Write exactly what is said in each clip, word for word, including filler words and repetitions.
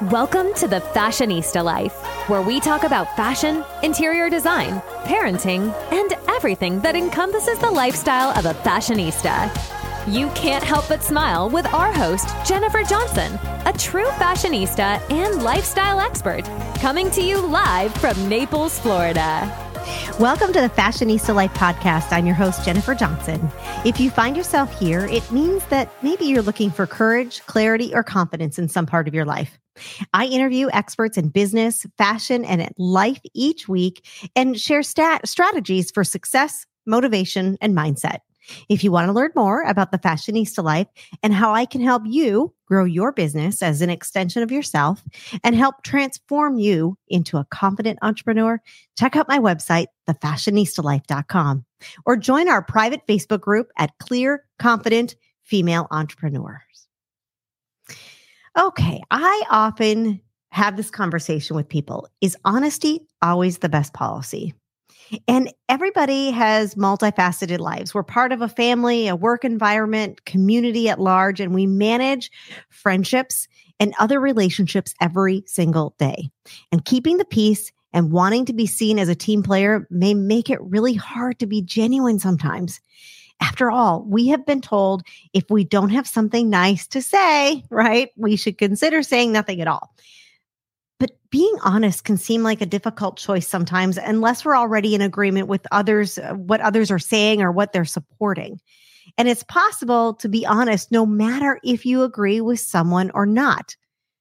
Welcome to the Fashionista Life, where we talk about fashion, interior design, parenting, and everything that encompasses the lifestyle of a fashionista. You can't help but smile with our host, Jennifer Johnson, a true fashionista and lifestyle expert, coming to you live from Naples, Florida. Welcome to the Fashionista Life podcast. I'm your host, Jennifer Johnson. If you find yourself here, it means that maybe you're looking for courage, clarity, or confidence in some part of your life. I interview experts in business, fashion, and life each week and share stat- strategies for success, motivation, and mindset. If you want to learn more about the Fashionista Life and how I can help you grow your business as an extension of yourself and help transform you into a confident entrepreneur, check out my website, the fashionista life dot com, or join our private Facebook group at Clear Confident Female Entrepreneurs. Okay, I often have this conversation with people. Is honesty always the best policy? And everybody has multifaceted lives. We're part of a family, a work environment, community at large, and we manage friendships and other relationships every single day. And keeping the peace and wanting to be seen as a team player may make it really hard to be genuine sometimes. After all, we have been told if we don't have something nice to say, right, we should consider saying nothing at all. But being honest can seem like a difficult choice sometimes, unless we're already in agreement with others, what others are saying or what they're supporting. And it's possible to be honest no matter if you agree with someone or not.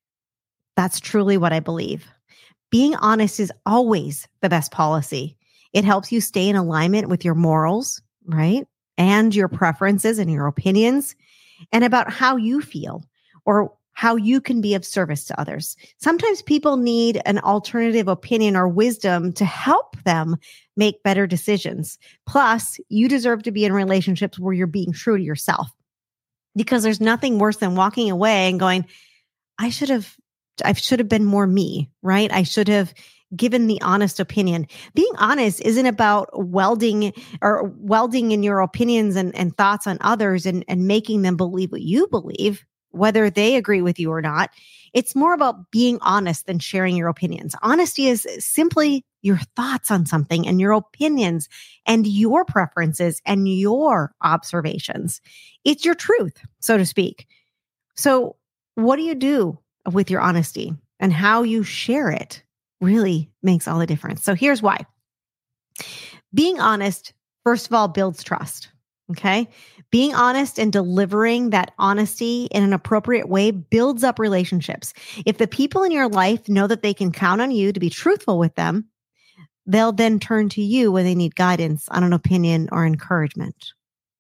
That's truly what I believe. Being honest is always the best policy. It helps you stay in alignment with your morals, right? And your preferences and your opinions, and about how you feel or how you can be of service to others. Sometimes people need an alternative opinion or wisdom to help them make better decisions. Plus, you deserve to be in relationships where you're being true to yourself, because there's nothing worse than walking away and going, I should have, I should have been more me, right? I should have given the honest opinion. Being honest isn't about welding or welding in your opinions and, and thoughts on others and, and making them believe what you believe, whether they agree with you or not. It's more about being honest than sharing your opinions. Honesty is simply your thoughts on something and your opinions and your preferences and your observations. It's your truth, so to speak. So what do you do with your honesty, and how you share it really makes all the difference. So here's why. Being honest, first of all, builds trust. Okay. Being honest and delivering that honesty in an appropriate way builds up relationships. If the people in your life know that they can count on you to be truthful with them, they'll then turn to you when they need guidance on an opinion or encouragement.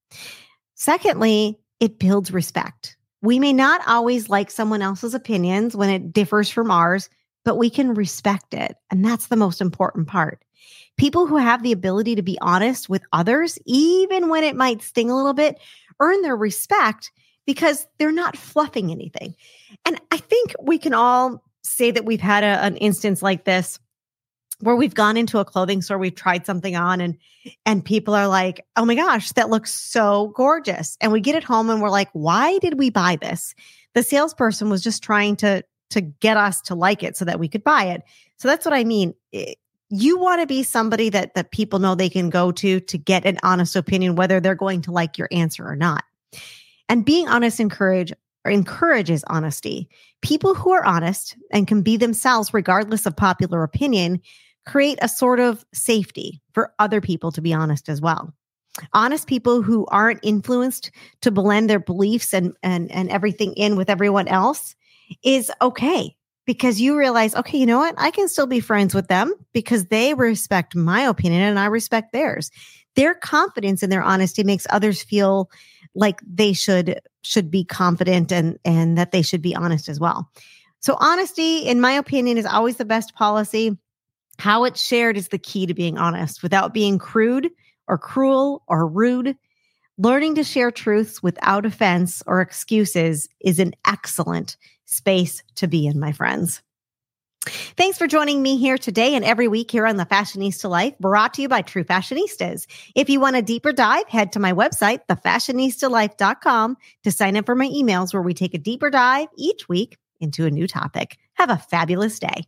Secondly, it builds respect. We may not always like someone else's opinions when it differs from ours, but we can respect it. And that's the most important part. People who have the ability to be honest with others, even when it might sting a little bit, earn their respect because they're not fluffing anything. And I think we can all say that we've had a, an instance like this where we've gone into a clothing store, we've tried something on, and, and people are like, oh my gosh, that looks so gorgeous. And we get it home and we're like, why did we buy this? The salesperson was just trying to to get us to like it so that we could buy it. So that's what I mean. You want to be somebody that, that people know they can go to to get an honest opinion, whether they're going to like your answer or not. And being honest encourage, or encourages honesty. People who are honest and can be themselves regardless of popular opinion create a sort of safety for other people to be honest as well. Honest people who aren't influenced to blend their beliefs and, and, and everything in with everyone else is okay, because you realize, okay, you know what? I can still be friends with them because they respect my opinion and I respect theirs. Their confidence in their honesty makes others feel like they should should be confident and, and that they should be honest as well. So honesty, in my opinion, is always the best policy. How it's shared is the key to being honest without being crude or cruel or rude. Learning to share truths without offense or excuses is an excellent space to be in, my friends. Thanks for joining me here today and every week here on The Fashionista Life, brought to you by True Fashionistas. If you want a deeper dive, head to my website, the fashionista life dot com, to sign up for my emails where we take a deeper dive each week into a new topic. Have a fabulous day.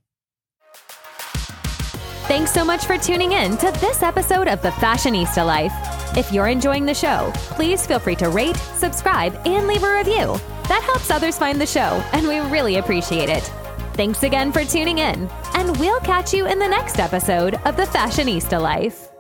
Thanks so much for tuning in to this episode of The Fashionista Life. If you're enjoying the show, please feel free to rate, subscribe, and leave a review. That helps others find the show, and we really appreciate it. Thanks again for tuning in, and we'll catch you in the next episode of The Fashionista Life.